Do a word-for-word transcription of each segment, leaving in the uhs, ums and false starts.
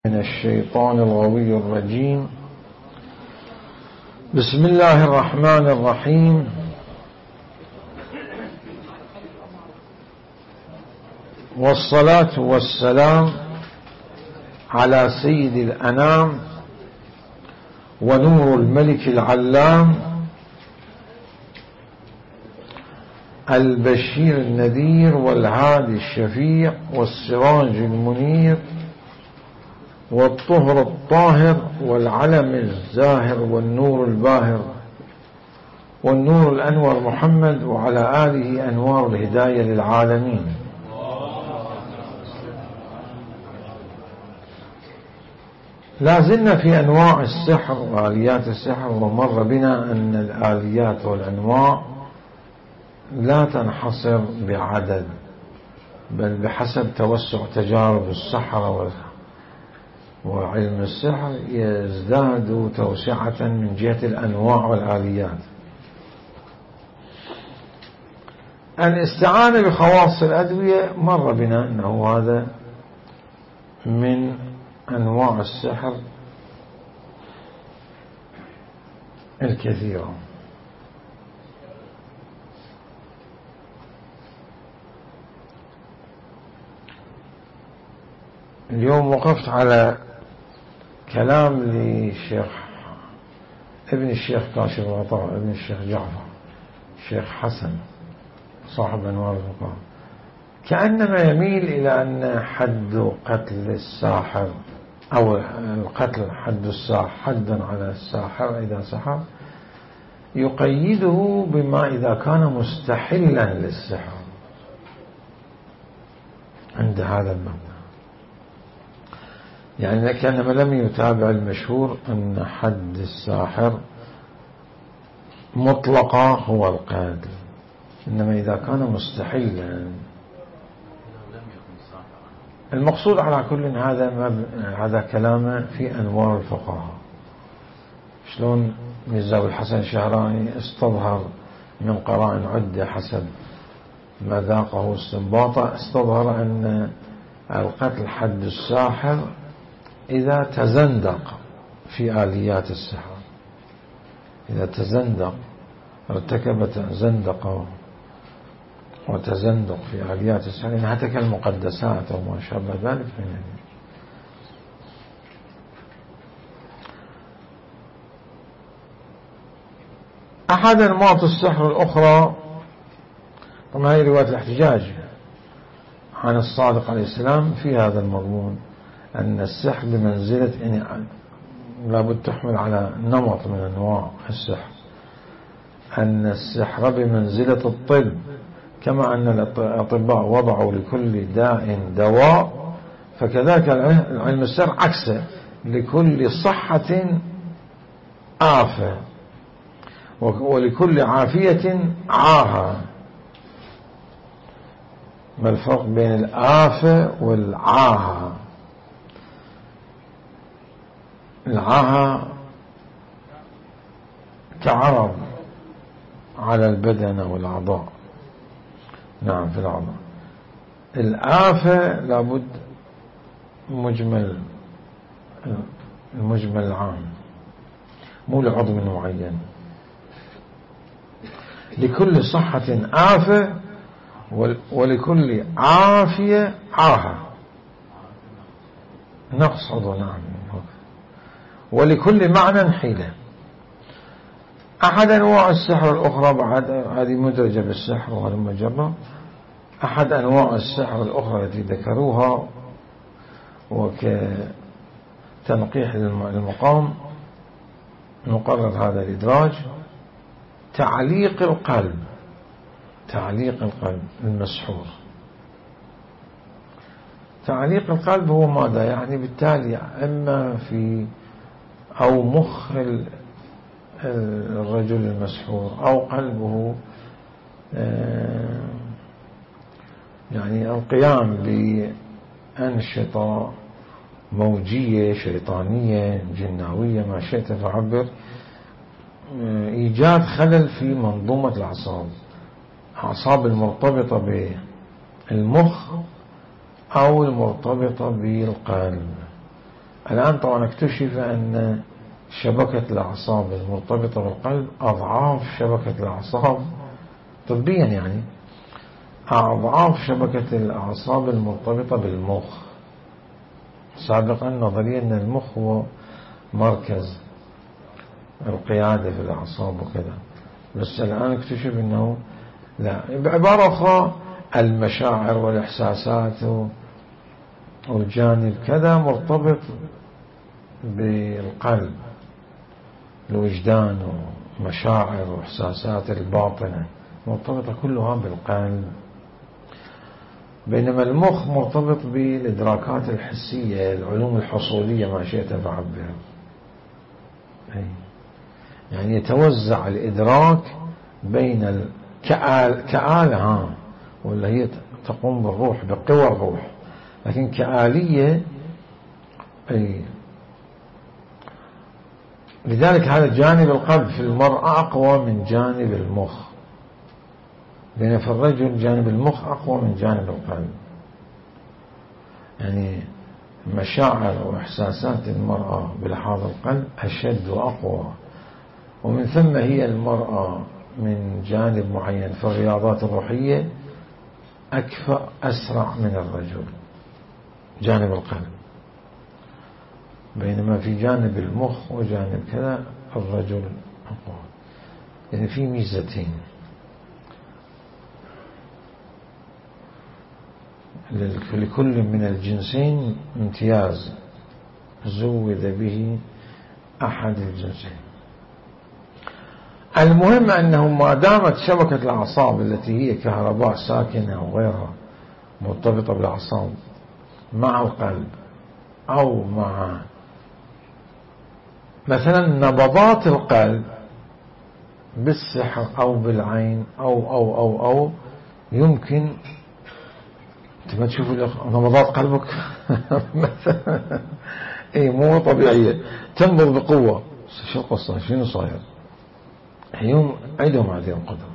من الشيطان الغوي الرجيم. بسم الله الرحمن الرحيم. والصلاة والسلام على سيد الأنام ونور الملك العلام البشير النذير والهادي الشفيع والسراج المنير والطهر الطاهر والعلم الزاهر والنور الباهر والنور الأنور محمد وعلى آله أنوار الهداية للعالمين. لا زلنا في أنواع السحر وآليات السحر، ومر بنا أن الآليات والأنواع لا تنحصر بعدد، بل بحسب توسع تجارب السحرة وعلم السحر يزداد توسعة من جهة الأنواع والآليات. الاستعانة بخواص الأدوية مر بنا أنه هذا من أنواع السحر الكثيرة. اليوم وقفت على كلام للشيخ ابن الشيخ كاشف الغطاء ابن الشيخ جعفر الشيخ حسن صاحب أنوار الفقهاء، كأنما يميل إلى أن حد قتل الساحر أو القتل حد الساحر حدا على الساحر إذا سحر يقيده بما إذا كان مستحلا للسحر عند هذا المبنى، يعني كأنما لم يتابع المشهور أن حد الساحر مطلقا هو القتل، إنما إذا كان مستحلا. المقصود على كل هذا هذا كلامه في أنوار الفقهاء، شلون ميرزا الحسن الشهراني استظهر من قرائن عدة حسب ما ذاقه استنباطه، استظهر أن القتل حد الساحر إذا تزندق في آليات السحر، إذا تزندق ارتكب زندقه وتزندق في آليات السحر، إن هتك المقدسات وما شابه ذلك من أحد أنماط السحر الأخرى. طبعا هذه رواية الاحتجاج عن الصادق عليه السلام في هذا المضمون، أن السحر بمنزلة، يعني لابد تحمل على نمط من أنواع السحر، أن السحر بمنزلة الطب، كما أن الأطباء وضعوا لكل داء دواء، فكذلك علم السحر عكسه، لكل صحة آفة ولكل عافية عاهة. ما الفرق بين الآفة والعاهة؟ العاهة كعرض على البدن والأعضاء، نعم في الأعضاء. الآفة لابد مجمل، المجمل العام، مو لعضو معين. لكل صحة آفة ولكل عافية عاهة، نقص عضو، نعم، ولكل معنى حيلة. أحد أنواع السحر الأخرى بعد هذه مدرجة بالسحر وهذا مجرد. أحد أنواع السحر الأخرى التي ذكروها وكتنقيح للمقام نقرر هذا الإدراج: تعليق القلب، تعليق القلب المسحور. تعليق القلب هو ماذا؟ يعني بالتالي إما في أو مخ الرجل المسحور أو قلبه، يعني القيام بأنشطة موجية شيطانية جناوية ما شئت تعبر، إيجاد خلل في منظومة الأعصاب، أعصاب المرتبطة بالمخ أو المرتبطة بالقلب. الآن طبعا اكتشف أن شبكة الأعصاب المرتبطة بالقلب أضعاف شبكة الأعصاب طبيا، يعني أضعاف شبكة الأعصاب المرتبطة بالمخ. سابقا نظريا أن المخ هو مركز القيادة في الأعصاب وكذا، بس الآن اكتشف أنه لا. بعبارة أخرى المشاعر والإحساسات والجانب كذا مرتبط بالقلب، الوجدان ومشاعر وإحساسات الباطنة مرتبطة كلها بالقلب، بينما المخ مرتبط بالإدراكات الحسية، العلوم الحصولية ما شئت فعبر. يعني يتوزع الإدراك بين الكآل كآلة ها ولا هي تقوم بالروح بقوى الروح، لكن كآلية. أي لذلك هذا جانب القلب في المرأة أقوى من جانب المخ، بينما في الرجل جانب المخ أقوى من جانب القلب. يعني مشاعر وإحساسات المرأة بلحاظ القلب أشد وأقوى، ومن ثم هي المرأة من جانب معين في الرياضات الروحية أكفأ أسرع من الرجل جانب القلب، بينما في جانب المخ وجانب كذا الرجل أقوى. يعني في ميزتين لكل من الجنسين امتياز زود به أحد الجنسين. المهم أنه ما دامت شبكة الأعصاب التي هي كهرباء ساكنة وغيرها مرتبطة بالأعصاب مع القلب أو مع مثلا نبضات القلب بالسحر أو بالعين أو أو أو أو يمكن أنت ما تشوف نبضات قلبك مثلا إيه مو طبيعية تنبض بقوة، شو القصة شنو صاير؟ يوم عندهم هذه القدرة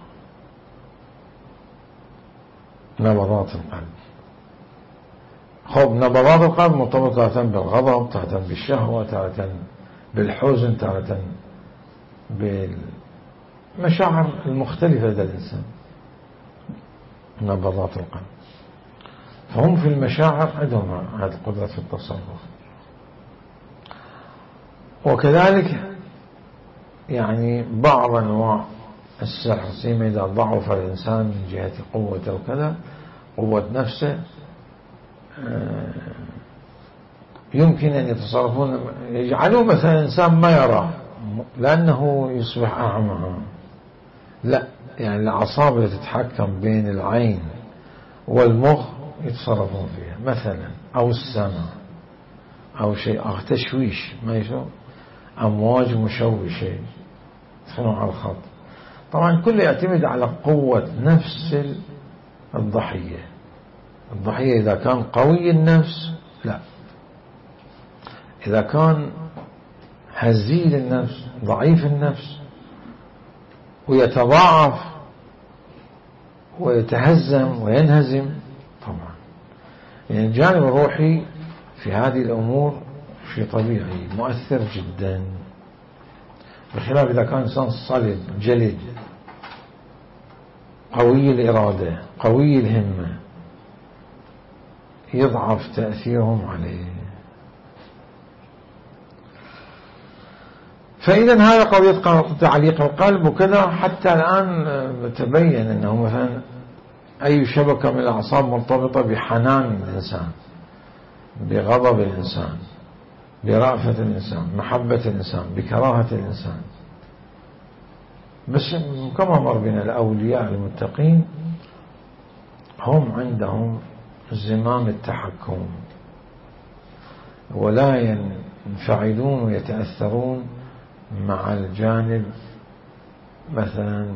نبضات القلب. خب نبضات القلب مرتبطة تارة بالغضب، تارة بالشهوة، تارة بالحزن، تارة بالمشاعر المختلفة لدى الإنسان. نبضات القلب فهم في المشاعر عندهم هذه القدرة في التصرف. وكذلك يعني بعض أنواع السحر سيما إذا ضعف الإنسان من جهة قوة وكذا قوة نفسه يمكن أن يتصرفون يجعلوا مثلا إنسان ما يراه لأنه يصبح أعمى. لا، يعني الأعصاب التي تتحكم بين العين والمخ يتصرفون فيها مثلا، أو السمع أو شيء أو تشويش ما يشوف أمواج مشوشة يدخلون على الخط. طبعا كله يعتمد على قوة نفس الضحية. الضحية إذا كان قوي النفس لا، إذا كان هزيل النفس ضعيف النفس ويتضاعف ويتهزم وينهزم طبعا. يعني الجانب الروحي في هذه الأمور شيء طبيعي مؤثر جدا، بخلاف إذا كان إنسان صلب جلد قوي الإرادة قوي الهمة يضعف تأثيرهم عليه. فإذا هذا قضية تعليق القلب وكذا. حتى الآن تبين أنه مثلا أي شبكة من الأعصاب مرتبطة بحنان الإنسان، بغضب الإنسان، برأفة الإنسان، محبة الإنسان، بكراهة الإنسان. بس كما مر بنا الأولياء المتقين هم عندهم زمام التحكم ولا ينفعلون ويتأثرون مع الجانب مثلا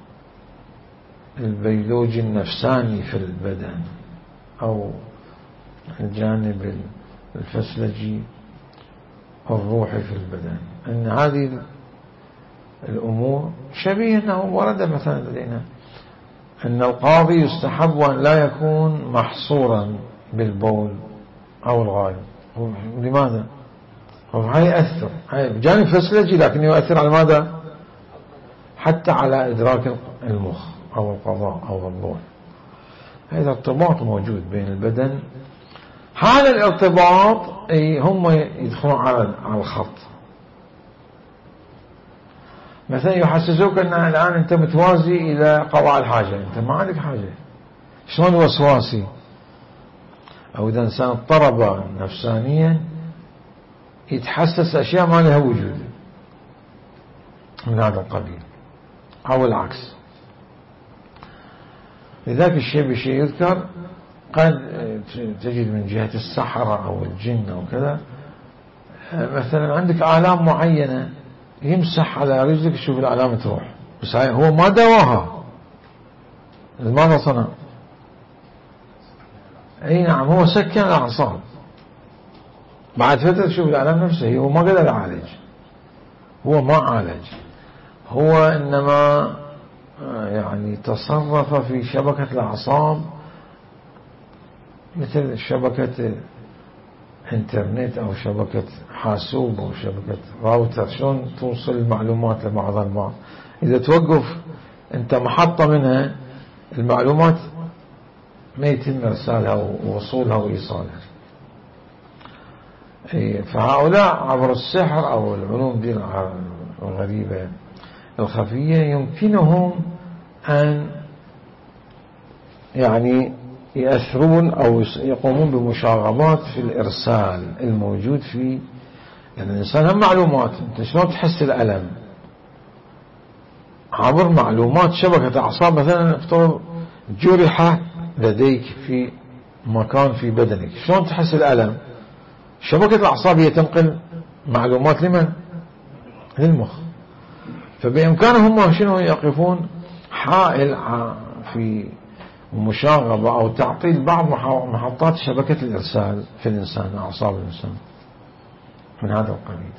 البيولوجي النفساني في البدن أو الجانب الفسلجي الروحي في البدن. أن هذه الأمور شبيه أنه ورد مثلا لدينا أن القاضي يستحب أن لا يكون محصورا بالبول أو الغائط. لماذا؟ هاي يأثر، هاي بجانب فسيولوجي لكن يؤثر على ماذا؟ حتى على إدراك المخ أو القضاء أو الروح. هذا ارتباط موجود بين البدن. هذا الارتباط هم يدخلون على الخط. مثلا يحسسوك أن الآن أنت متوازي إلى قضاء الحاجة، أنت ما عندك حاجة. شلون وسواسي؟ أو إذا إنسان اضطرب نفسانيا يتحسس أشياء ما لها وجود من هذا القبيل أو العكس. لذلك الشيء بشيء يذكر. قد تجد من جهة السحرة أو الجن أو كذا، مثلا عندك آلام معينة يمسح على رجلك تشوف الآلام تروح، بس هو ما دواها. ماذا صنع؟ أي نعم، هو سكن الأعصاب. بعد فترة تشوف الآلام نفسه، هو ما قدر يعالج، هو ما عالج، هو إنما يعني تصرف في شبكة الأعصاب مثل شبكة انترنت أو شبكة حاسوب أو شبكة راوتر، شلون توصل المعلومات لبعضها البعض. إذا توقف أنت محطة منها المعلومات ما يتم إرسالها ووصولها وإيصالها. فهؤلاء عبر السحر أو العلوم دي الغريبة الخفية يمكنهم أن يعني يأثرون أو يقومون بمشاغبات في الإرسال الموجود في يعني الإنسان. هم معلومات، أنت شلون تحس الألم؟ عبر معلومات شبكة أعصاب. مثلا افترض جرح لديك في مكان في بدنك، شلون تحس الألم؟ شبكة الأعصاب هي تنقل معلومات لمن؟ للمخ. فبإمكانهم شنو يقفون حائل في مشاغبة أو تعطيل بعض محطات شبكة الإرسال في الإنسان، أعصاب الإنسان من هذا القبيل،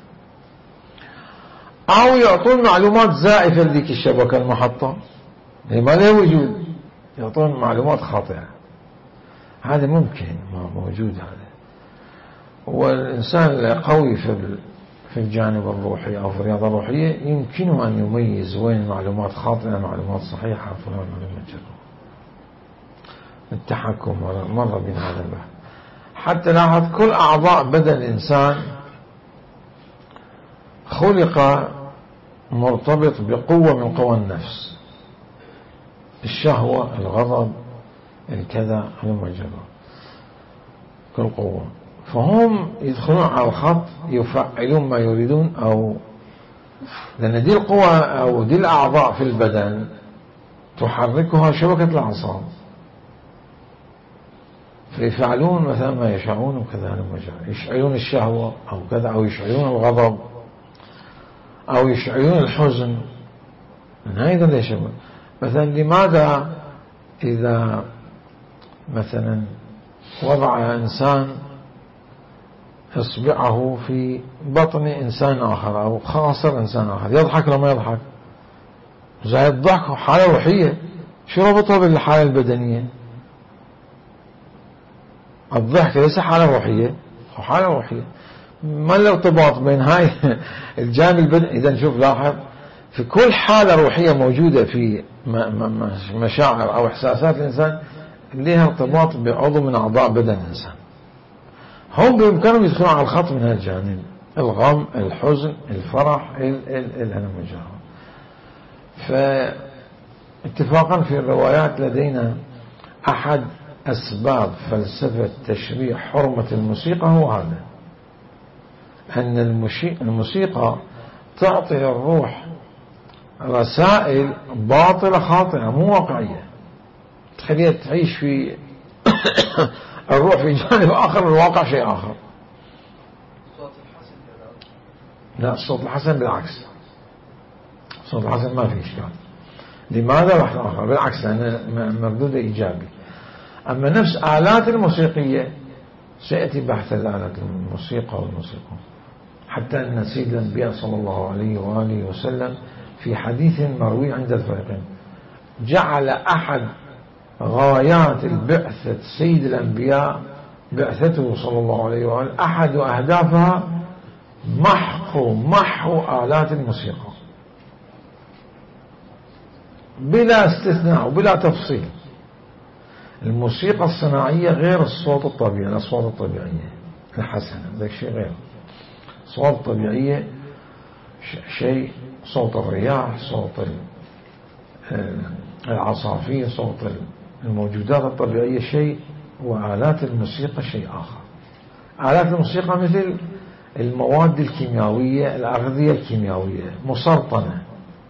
أو يعطون معلومات زائفة لذيك الشبكة المحطة ما لها وجود، يعطون معلومات خاطئة. هذا ممكن ما موجود. هذا والإنسان القوي في في الجانب الروحي أو في الرياضة الروحية يمكنه أن يميز وين معلومات خاطئة معلومات صحيحة فلان معلومات جرى. التحكم مرة بين هذا البحث. حتى لاحظ كل أعضاء بدن الإنسان خلق مرتبط بقوة من قوى النفس، الشهوة، الغضب، الكذا، المجرى، كل قوة. فهم يدخلون على الخط يفعلون ما يريدون، أو لأن دي القوة أو دي الأعضاء في البدن تحركها شبكة الأعصاب، فيفعلون مثلا ما يشاءون وكذا، يشعلون الشهوة أو كذا، أو يشعلون الغضب أو يشعلون الحزن. من هذا ليش مثلا لماذا إذا مثلا وضع إنسان إصبعه في بطن إنسان آخر أو خاصر إنسان آخر يضحك لو ما يضحك؟ زي الضحك حالة روحية، شو ربطها بالحالة البدنية؟ الضحك ليس حالة روحية، هو حالة روحية. ما الارتباط بين هاي الجانب البدني؟ إذا نشوف لاحظ في كل حالة روحية موجودة في مشاعر أو إحساسات الإنسان لها ارتباط بعضو من أعضاء بدن الإنسان. هم بإمكانهم يدخلون على الخط من هالجانب، الغم، الحزن، الفرح، المجاهرة. فاتفاقا في الروايات لدينا أحد أسباب فلسفة تشريع حرمة الموسيقى هو هذا، أن الموسيقى تعطي الروح رسائل باطلة خاطئة مو واقعية، تخليها تعيش في الروح في جانب آخر، الواقع شيء آخر. لا، الصوت الحسن بالعكس، الصوت الحسن ما فيه إشكال. لماذا؟ واحد آخر بالعكس، لأنه مردود إيجابي. أما نفس آلات الموسيقية سيأتي بحث الآلات الموسيقى والموسيقى، حتى أن سيد الأنبياء صلى الله عليه وآله وسلم في حديث مروي عند الفريقين جعل أحد غايات البعثة سيد الأنبياء بعثته صلى الله عليه وآله، أحد أهدافها محو محو آلات الموسيقى بلا استثناء وبلا تفصيل. الموسيقى الصناعية غير الصوت الطبيعي، الأصوات الطبيعية الحسنة ذاك شيء غير. الأصوات الطبيعية شيء، صوت الرياح، صوت العصافير، صوت الموجودات الطبيعية شيء، وآلات الموسيقى شيء آخر. آلات الموسيقى مثل المواد الكيميائية، الأغذية الكيميائية مسرطنة،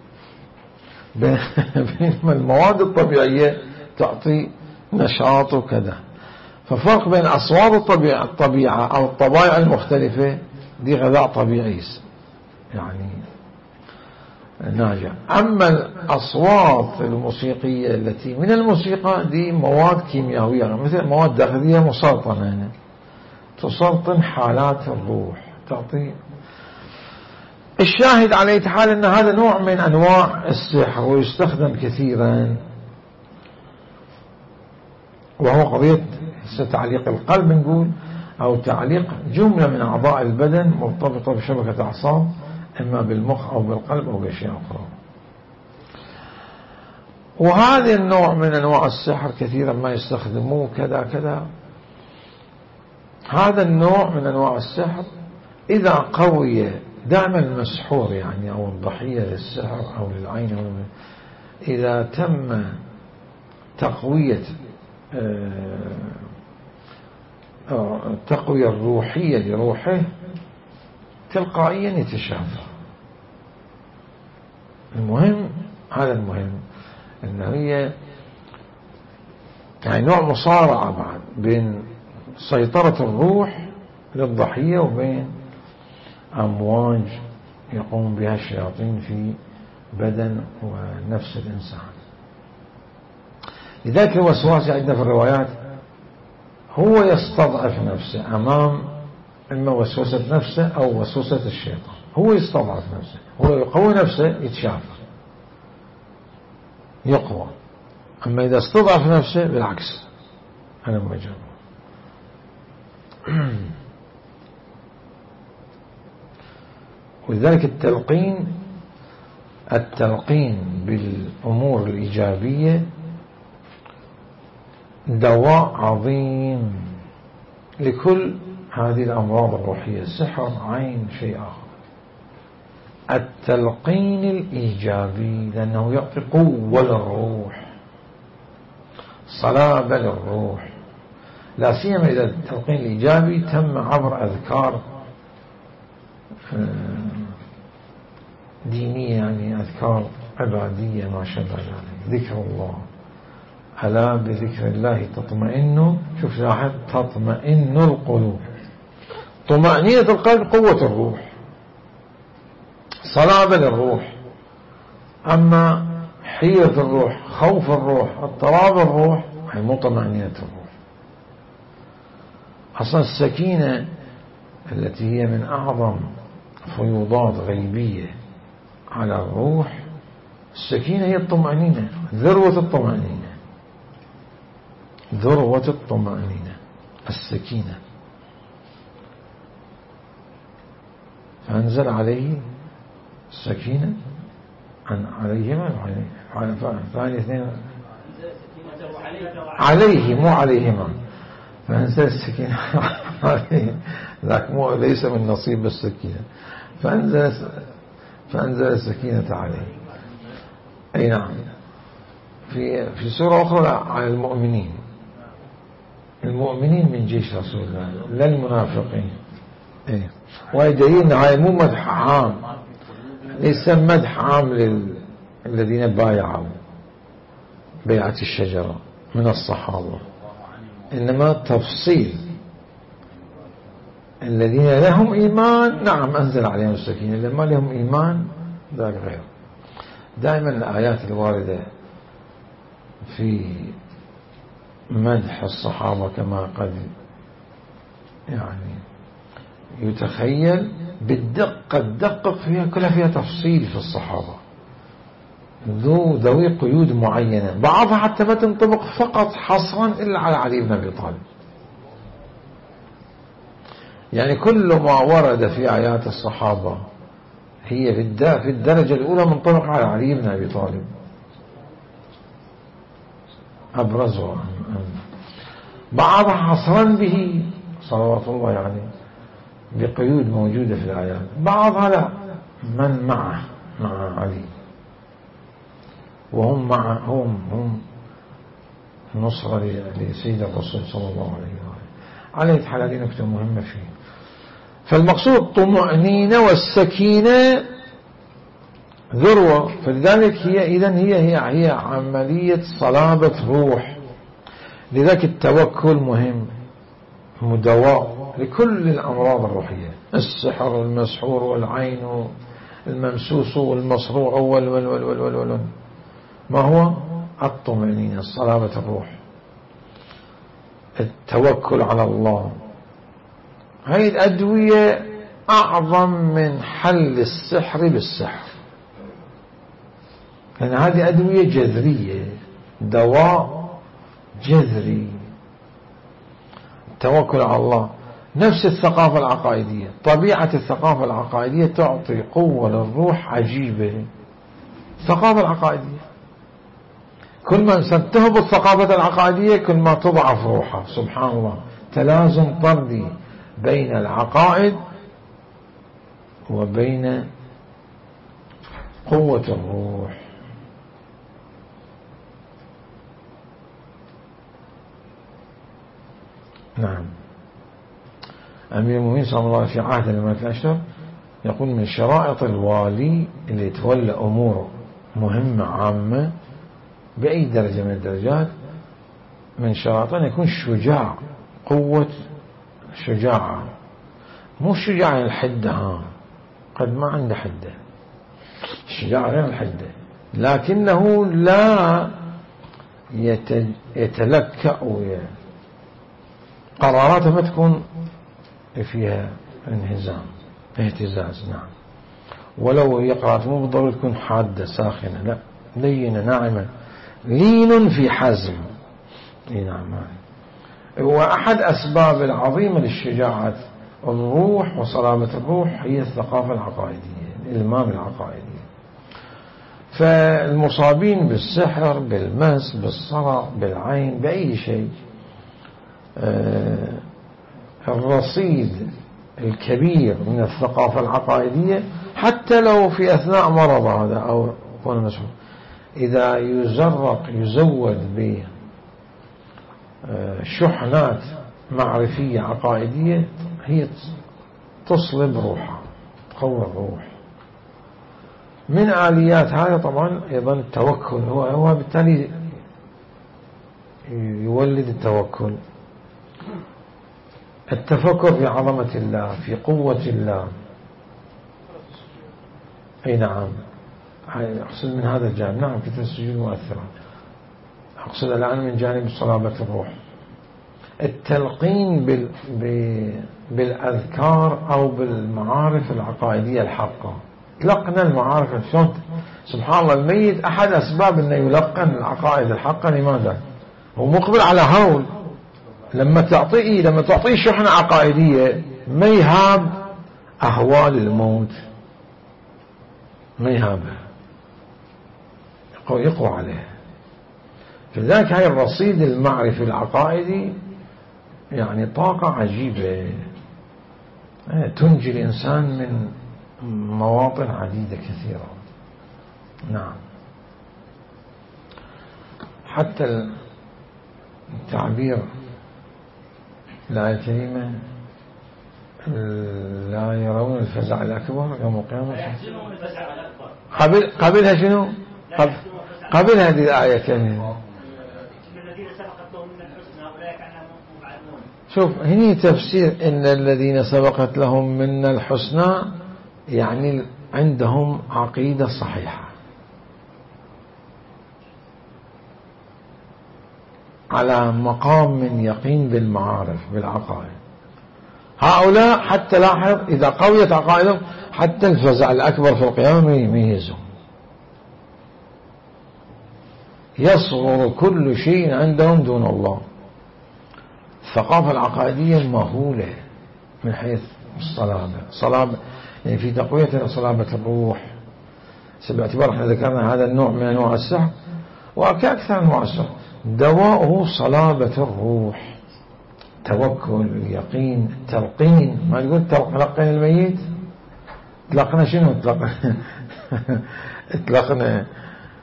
بينما المواد الطبيعية تعطي نشاط وكذا. ففرق بين أصوات الطبيعة, الطبيعة أو الطبائع المختلفة، دي غذاء طبيعي يعني ناجع. أما الأصوات الموسيقية التي من الموسيقى دي مواد كيميائية مثل مواد أغذية مسرطنة، تسرطن حالات الروح، تعطي. الشاهد على أي حال أن هذا نوع من أنواع السحر ويستخدم كثيرا، وهو قضية تعليق القلب نقول، أو تعليق جملة من أعضاء البدن مرتبطة بشبكة أعصاب، إما بالمخ أو بالقلب أو بأشياء أخرى. وهذا النوع من أنواع السحر كثيرا ما يستخدموه كذا كذا. هذا النوع من أنواع السحر إذا قوي دائما المسحور يعني أو الضحية للسحر أو للعين أو إذا تم تقوية التقوية الروحية لروحه تلقائيا يتشافى. المهم هذا المهم أنه هي يعني نوع مصارعة بعد بين سيطرة الروح للضحية وبين أمواج يقوم بها الشياطين في بدن ونفس الإنسان. لذلك الوسواس عندنا في الروايات هو يستضعف نفسه أمام إما وسوسة نفسه أو وسوسة الشيطان. هو يستضعف نفسه، هو يقوي نفسه يتشافى يقوى. أما إذا استضعف نفسه بالعكس أنا مجرد. ولذلك التلقين التلقين بالأمور الإيجابية دواء عظيم لكل هذه الأمراض الروحية، سحر، عين، شيء آخر. التلقين الإيجابي لأنه يعطي قوة للروح، صلابة للروح، لا سيما إذا التلقين الإيجابي تم عبر أذكار دينية، يعني أذكار عبادية ما شابه ذلك. ذكر الله، ألا بذكر الله تطمئن، شوف لاحظ تطمئن القلوب. طمأنينة القلب قوة الروح، صلابة للروح. أما حيرة الروح، خوف الروح، اضطراب الروح، هي مو طمأنينة الروح. أصلا السكينة التي هي من أعظم فيوضات غيبية على الروح، السكينة هي الطمأنينة، ذروة الطمأنينة، ذروة الطمأنينة السكينة. فأنزل عليه السكينة عن عليهما ثاني اثنين عليه مو عليهما، فأنزل السكينة عليه، ذاك مو ليس من نصيب السكينة. فأنزل فأنزل السكينة عليه. أي نعم. في في سورة أخرى على المؤمنين، المؤمنين من جيش رسول الله لا المنافقين. إيه. ويدليل هاي مو مدح عام، ليس مدح عام للذين بايعوا بيعة الشجرة من الصحابة، إنما تفصيل الذين لهم إيمان نعم أنزل عليهم السكينة، لما لهم إيمان ذلك غير. دائما الآيات الواردة في مدح الصحابة كما قد يعني يتخيل بالدقة، تدقق فيها، كلها فيها تفصيل في الصحابة ذو ذوي قيود معينة، بعضها حتى ما تنطبق فقط حصرا إلا على علي بن أبي طالب. يعني كل ما ورد في آيات الصحابة هي في الدرجة الأولى منطبق على علي بن أبي طالب أبرزها، بعضها حصرا به صلوات الله يعني بقيود موجودة في الآيات، بعضها لا، من معه مع علي وهم مع هم هم نصرة لسيد الرسول صلى الله عليه وسلم. عليه حال هذه نكتة مهمة فيه. فالمقصود الطمأنينة والسكينة ذروة، فلذلك هي إذن هي هي هي عملية صلابة روح. لذلك التوكل مهم، مدواء لكل الأمراض الروحية، السحر والمسحور والعين والممسوس والمصروع وال وال وال وال وال وال ما هو الطمأنينة، صلابة الروح، التوكل على الله. هذه الأدوية أعظم من حل السحر بالسحر، لأن هذه أدوية جذرية، دواء جذري. التوكل على الله نفس الثقافة العقائدية، طبيعة الثقافة العقائدية تعطي قوة للروح عجيبة. الثقافة العقائدية كل ما إنسان تهب الثقافة العقائدية كل ما تضعف روحه. سبحان الله، تلازم طردي بين العقائد وبين قوة الروح. نعم. أمير المؤمنين صلى الله عليه وسلم في عهد الملك الأشرف يقول من شرائط الوالي اللي يتولى أمور مهمة عامة بأي درجة من الدرجات، من شرائط أن يكون شجاع، قوة شجاعة، مو شجاع الحدة، ها قد ما عنده حدة، الشجاع غير الحدة، لكنه لا يتلكأ، قراراته ما تكون فيها انهزام اهتزاز. نعم. ولو هي قرارات مو بالضرورة تكون حادة ساخنة، لا، لينة ناعمة، لين في حزم. نعم. وأحد أسباب العظيمة للشجاعة الروح وصلابة الروح هي الثقافة العقائدية، الإلمام العقائدي. فالمصابين بالسحر، بالمس، بالصرع، بالعين، بأي شيء، آه الرصيد الكبير من الثقافة العقائدية حتى لو في أثناء مرض هذا أو كون مسؤول، إذا يزرق يزود بشحنات معرفية عقائدية هي تصلب روحه، تقوي الروح. من آليات هذا طبعا أيضا التوكل، هو هو بالتالي يولد التوكل، التفكر في عظمة الله، في قوة الله. أي نعم، أقصد من هذا الجانب. نعم، كثرة السجود مؤثرة. أقصد الآن من جانب صلابة الروح، التلقين بال... بالأذكار أو بالمعارف العقائدية الحقة. تلقنا المعارف شلون؟ سبحان الله، الميت أحد أسباب أنه يلقن العقائد الحقة لماذا؟ هو مقبل على هول. لما تعطيه لما تعطيه شحنة عقائدية ما يهاب أهوال الموت، ما يهابها، يقوى عليه. فذلك هاي الرصيد المعرفي العقائدي يعني طاقة عجيبة تنجي الإنسان من مواطن عديدة كثيرة. نعم. حتى التعبير الآية الكريمة لا يرون الفزع الأكبر يوم القيامة. قبل قبلها شنو؟ قبل قبل هذه الآية الكريمة. شوف هني تفسير إن الذين سبقت لهم من الحسنى، يعني عندهم عقيدة صحيحة على مقام من يقين بالمعارف بالعقائد. هؤلاء حتى لاحظ إذا قويت عقائدهم حتى الفزع الأكبر في القيامة يميزهم، يصغر كل شيء عندهم دون الله. الثقافة العقائدية مهولة، من حيث الصلابة، صلابة يعني في تقوية صلابة الروح، باعتبار احنا ذكرنا هذا النوع من أنواع السحر وكأكثر أنواع السحر دواؤه صلابة الروح، توكل، اليقين، التلقين. ما تقول تلقين الميت، تلقنا شنو؟ تلقنا تلقنا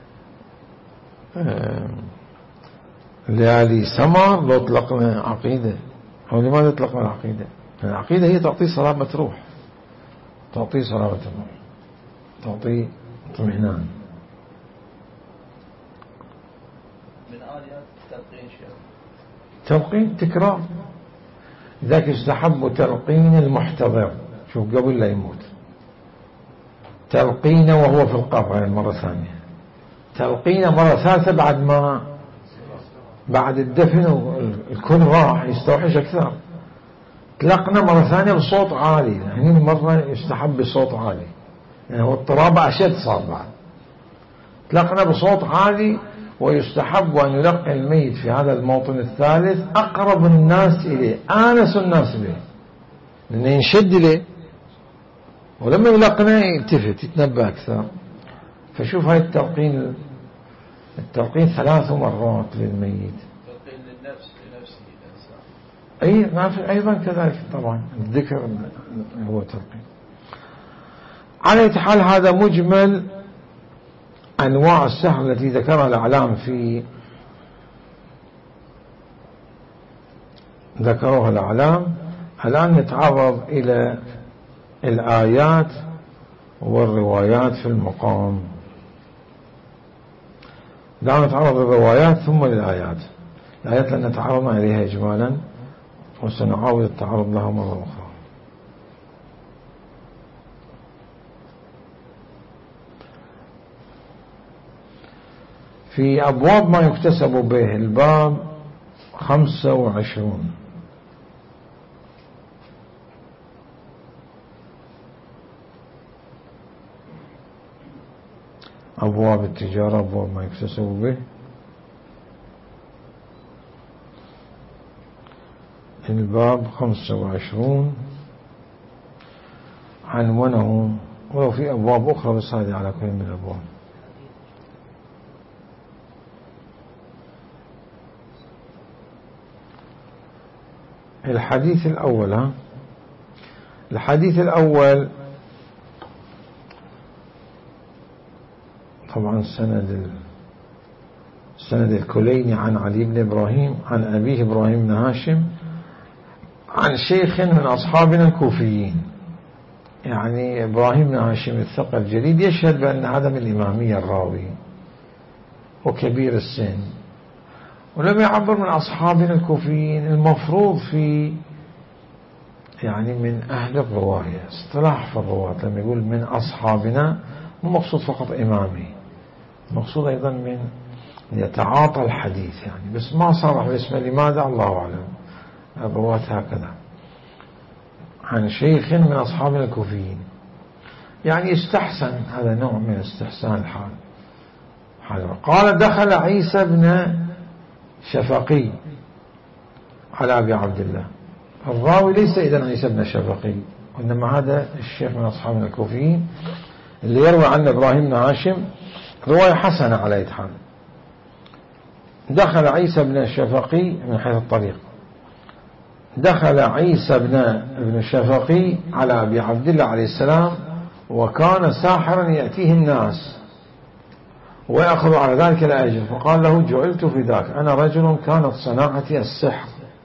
ليالي سمر، لو طلقنا عقيدة. أو لماذا طلقنا العقيدة؟ العقيدة هي تعطي صلابة روح، تعطي صلابة الروح، تعطي اطمئنان. من آليات التلقين شيء تلقين تكرار، لذلك يستحب تلقين المحتضر، شوف قبل لا يموت تلقين وهو في القبر مرة ثانية، تلقين مرة ثالثة بعد ما بعد الدفن والكل راح يستوحش أكثر، تلقنا مرة ثانية بصوت عالي، يعني مرة يستحب بصوت عالي، يعني هو اضطراب أشد صار بعد، تلقنا بصوت عالي. ويستحب أن يلقي الميت في هذا الموطن الثالث أقرب الناس إليه، آنس الناس به، لأنه ينشد له، ولما يلقنا يلتفت يتنبه أكثر. فشوف هاي التلقين، التلقين ثلاث مرات للميت، تلقين للنفس لنفسه الإنسان. أي أيضا كذلك طبعا الذكر هو تلقين. على حال هذا مجمل أنواع السحر التي ذكرها الأعلام في ذكروها الأعلام. الآن نتعرض إلى الآيات والروايات في المقام. دعنا نتعرض للروايات ثم للآيات. الآيات لن نتعرض عليها إجمالا وسنعاود التعرض لها مرة أخرى. في أبواب ما يكتسب به، الباب خمسة وعشرون، أبواب التجارة، أبواب ما يكتسب به. الباب خمسة وعشرون عنوانه، ولو في أبواب أخرى بس هذه على كل من الأبواب. الحديث الأول، ها الحديث الأول طبعا سند سند الكليني عن علي بن إبراهيم عن أبيه إبراهيم بن هاشم عن شيخ من أصحابنا الكوفيين. يعني إبراهيم بن هاشم الثقة الجليل يشهد بأن عدم الإمامية الراوي وكبير السن، ولم يعبر من أصحابنا الكوفيين. المفروض في يعني من أهل الرواية اصطلاح في الرواة لما يقول من أصحابنا مو مقصود فقط إمامي، مقصود أيضا من يتعاطى الحديث يعني، بس ما صرح باسمه، لماذا الله أعلم. الرواة هكذا عن شيخ من أصحابنا الكوفيين، يعني استحسن، هذا نوع من استحسان الحال. قال دخل عيسى بن شفقي على أبي عبد الله. الراوي ليس إذن عيسى بن شفقي، وإنما هذا الشيخ من أصحابنا الكوفيين اللي يروي عن إبراهيم بن هاشم رواية حسنة على أي حال. دخل عيسى بن شفقي من حيث الطريق، دخل عيسى بن ابن شفقي على أبي عبد الله عليه السلام، وكان ساحرا يأتيه الناس ويأخذ على ذلك الأجر، فقال له جعلت في ذاك، أنا رجل كانت صناعتي السحر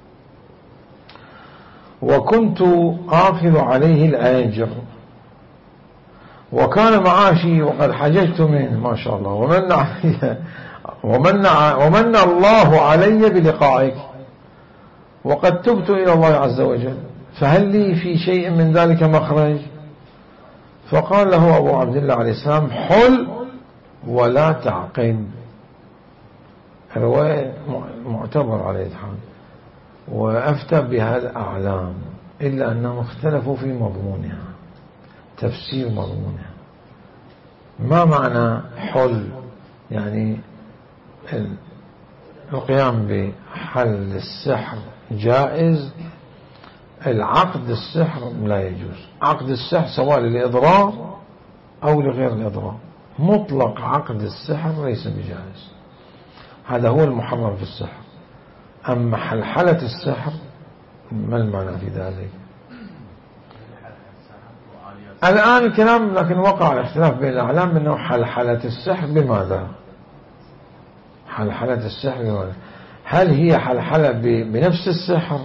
وكنت آخذ عليه الأجر، وكان معاشي وقد حججت منه ما شاء الله، ومن علي ومن, ومن الله علي بلقائك، وقد تبت إلى الله عز وجل، فهل لي في شيء من ذلك مخرج؟ فقال له أبو عبد الله عليه السلام حل ولا تعقد. رواية معتبر عليه الحال، وأفتى بها الأعلام إلا أنهم اختلفوا في مضمونها، تفسير مضمونها. ما معنى حل؟ يعني القيام بحل السحر جائز، العقد السحر لا يجوز. عقد السحر سواء للإضرار أو لغير الإضرار، مطلق عقد السحر ليس بجائز، هذا هو المحرم في السحر. أما حلحلة السحر ما المعنى في ذلك؟ الآن الكلام لكن وقع الاختلاف بين الأعلام أنه حلحلة السحر بماذا؟ حلحلة السحر بماذا؟ هل هي حلحلة بنفس السحر؟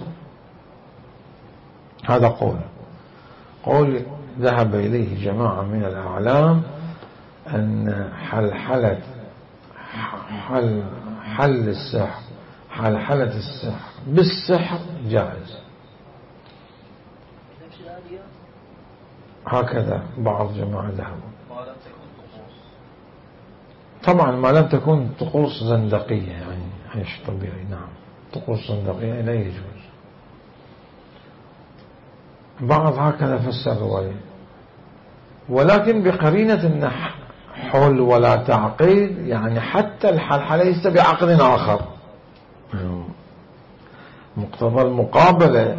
هذا قول قول ذهب إليه جماعة من الأعلام أن حلحلة حل حل السحر حلحلة السحر بالسحر جائز. هكذا بعض جماعة ذهبوا. طبعا ما لم تكن طقوس زندقية، يعني عيش طبيعي. نعم طقوس زندقية لا يجوز. بعض هكذا فسر الرواية، ولكن بقرينة أن حل ولا تعقيد، يعني حتى الحلحلة ليس بعقد آخر. مقتضى المقابلة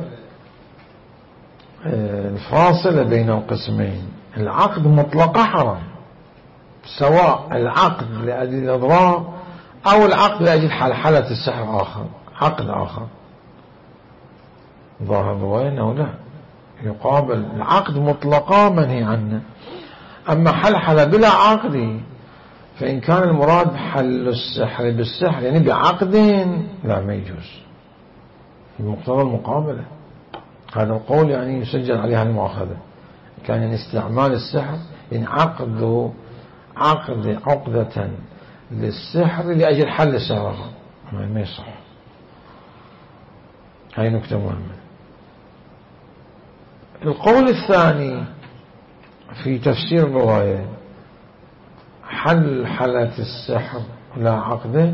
الفاصلة بين القسمين، العقد مطلقة حرام، سواء العقد لأجل الإضرار أو العقد لأجل حلحلة السحر آخر، عقد آخر. ظاهر الرواية أنه لا يقابل العقد مطلقا منهي عنه. أما حلحلة بلا عقد فإن كان المراد حل السحر بالسحر يعني بعقد لا ما يجوز، المقتضى المقابلة. هذا القول يعني يسجل عليها المؤاخذة، كان يعني استعمال السحر يعني عقد عقد عقدة للسحر لأجل حل السحر ما يصح. هاي نكتة مهمة. القول الثاني في تفسير الرواية حل حلة السحر لا عقده،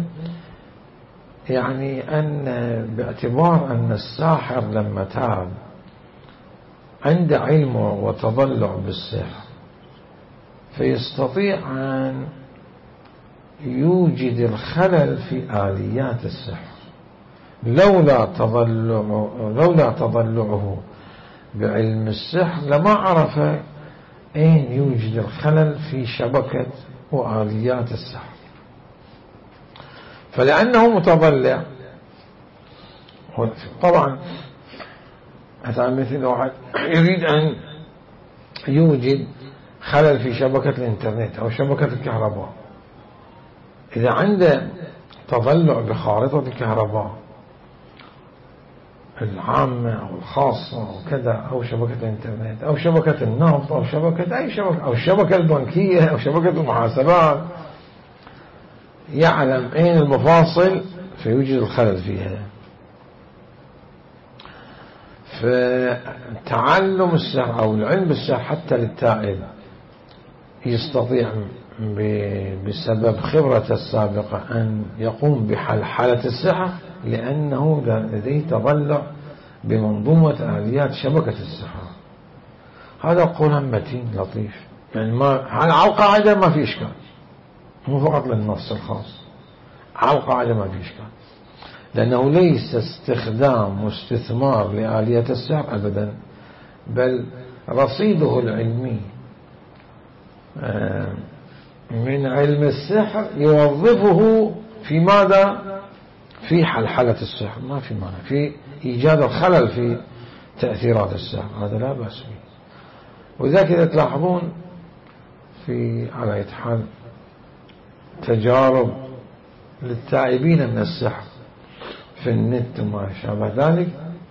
يعني أن باعتبار أن الساحر لما تاب عند علمه وتضلع بالسحر فيستطيع أن يوجد الخلل في آليات السحر، لولا تضلعه لولا تضلعه بعلم السحر لما عرف أين يوجد الخلل في شبكة وآليات السحر. فلأنه متضلع، طبعا هذا مثل واحد يريد أن يوجد خلل في شبكة الإنترنت أو شبكة الكهرباء، إذا عنده تضلع بخارطة الكهرباء العامة أو الخاصة أو كذا، أو شبكة الإنترنت أو شبكة النفط أو شبكة أي شبكة أو الشبكة البنكية أو شبكة المحاسبات، يعلم أين المفاصل فيوجد الخلل فيها. فتعلم السحر أو العلم بالسحر حتى للتائب يستطيع بسبب خبرته السابقة أن يقوم بحلحلة السحر، لأنه لديه تضلع بمنظومة آليات شبكة السحر. هذا قول متين لطيف، يعني ما على القاعدة ما في إشكال، مو فقط للنص الخاص، على القاعدة ما في إشكال، لأنه ليس استخدام واستثمار لآلية السحر أبدا، بل رصيده العلمي من علم السحر يوظفه في ماذا؟ في حلحلة السحر، ما في معنى في إيجاد الخلل في تأثيرات السحر، هذا لا بأس به. وذلك إذا تلاحظون في على حال تجارب للتائبين من السحر في النت وما شابه ذلك،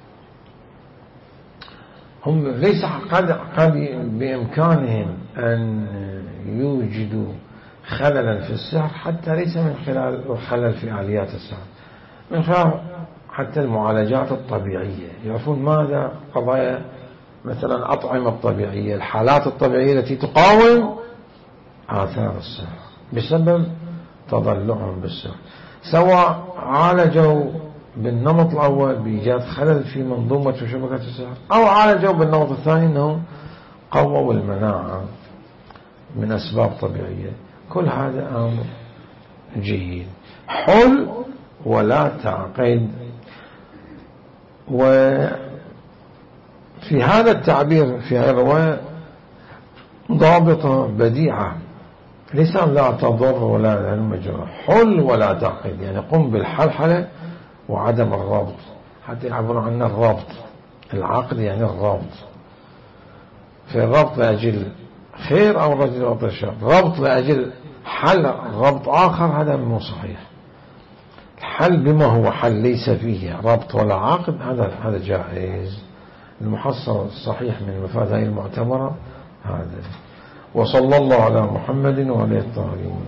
هم ليس قد قد بإمكانهم أن يوجدوا خللا في السحر، حتى ليس من خلال الخلل في آليات السحر، من خلال حتى المعالجات الطبيعية، يعرفون ماذا قضايا مثلا الأطعمة الطبيعية، الحالات الطبيعية التي تقاوم آثار السحر بسبب تضلعهم بالسحر، سواء عالجوا بالنمط الأول بإيجاد خلل في منظومة وشبكة السحر، أو عالجوا بالنمط الثاني أنه قووا المناعة من أسباب طبيعية. كل هذا أمر جيد. حل ولا تعقيد. في هذا التعبير في هذه الرواية ضابطة بديعة، ليس لا تضر ولا المجرى، حل ولا تعقد، يعني قم بالحلحلة وعدم الربط، حتى يعبر عن الربط، العقد يعني الربط، في الربط لأجل خير أو رجل أو شر، ربط لأجل حل ربط آخر هذا مو صحيح. الحل بما هو حل ليس فيه ربط ولا عقد هذا هذا جائز. المحصل الصحيح من المفاد هذه المعتبرة هذا. وصلى الله على محمد وعلى الطاهرين.